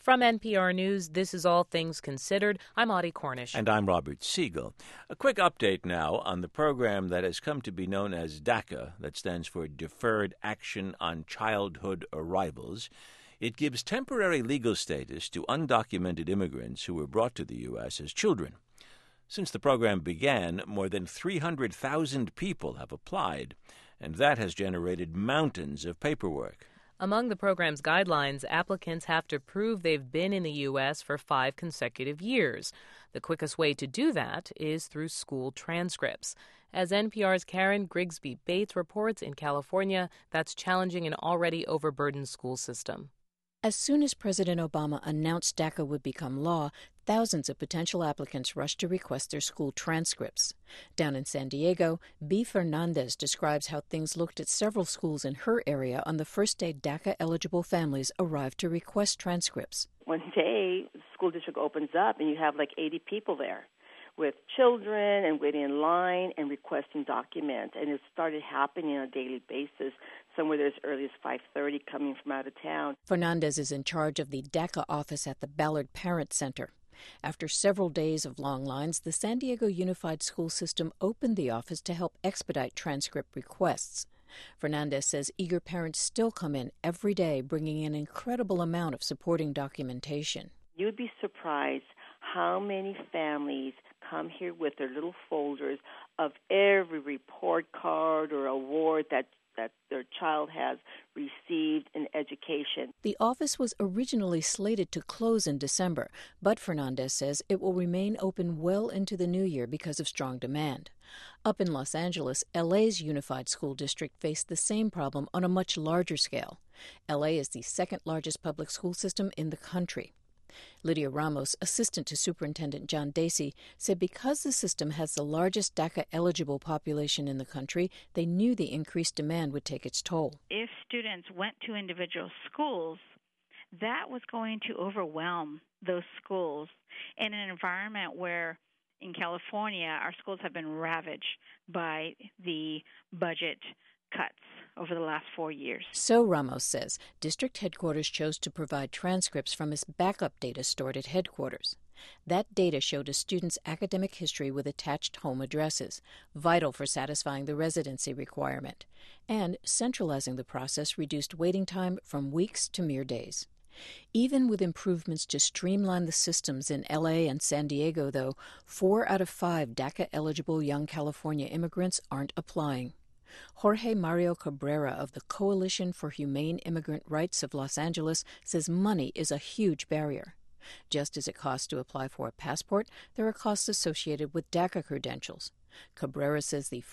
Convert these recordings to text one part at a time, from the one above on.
From NPR News, this is All Things Considered. I'm Audie Cornish. And I'm Robert Siegel. A quick update now on the program that has come to be known as DACA, that stands for Deferred Action on Childhood Arrivals. It gives temporary legal status to undocumented immigrants who were brought to the U.S. as children. Since the program began, more than 300,000 people have applied, and that has generated mountains of paperwork. Among the program's guidelines, applicants have to prove they've been in the U.S. for 5 consecutive years. The quickest way to do that is through school transcripts. As NPR's Karen Grigsby Bates reports, in California, that's challenging an already overburdened school system. As soon as President Obama announced DACA would become law, thousands of potential applicants rushed to request their school transcripts. Down in San Diego, Bea Fernandez describes how things looked at several schools in her area on the first day DACA-eligible families arrived to request transcripts. One day, the school district opens up and you have like 80 people there with children and waiting in line and requesting documents. And it started happening on a daily basis, somewhere as early as 5:30 coming from out of town. Fernandez is in charge of the DACA office at the Ballard Parent Center. After several days of long lines, the San Diego Unified School System opened the office to help expedite transcript requests. Fernandez says eager parents still come in every day, bringing an incredible amount of supporting documentation. You'd be surprised how many families come here with their little folders of every report card or award that their child has received in education. The office was originally slated to close in December, but Fernandez says it will remain open well into the new year because of strong demand. Up in Los Angeles, LA's Unified School District faced the same problem on a much larger scale. LA is the second largest public school system in the country. Lydia Ramos, assistant to Superintendent John Dacey, said because the system has the largest DACA-eligible population in the country, they knew the increased demand would take its toll. If students went to individual schools, that was going to overwhelm those schools in an environment where, in California, our schools have been ravaged by the budget cuts over the last 4 years. So, Ramos says, district headquarters chose to provide transcripts from its backup data stored at headquarters. That data showed a student's academic history with attached home addresses, vital for satisfying the residency requirement. And centralizing the process reduced waiting time from weeks to mere days. Even with improvements to streamline the systems in L.A. and San Diego, though, 4 out of 5 DACA-eligible young California immigrants aren't applying. Jorge Mario Cabrera of the Coalition for Humane Immigrant Rights of Los Angeles says money is a huge barrier. Just as it costs to apply for a passport, there are costs associated with DACA credentials. Cabrera says the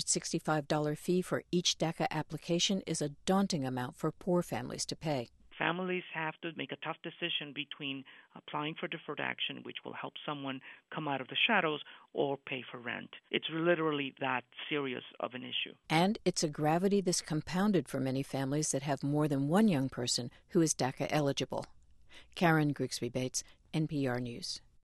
$465 fee for each DACA application is a daunting amount for poor families to pay. Families have to make a tough decision between applying for deferred action, which will help someone come out of the shadows, or pay for rent. It's literally that serious of an issue. And it's a gravity that's compounded for many families that have more than one young person who is DACA eligible. Karen Grigsby Bates, NPR News.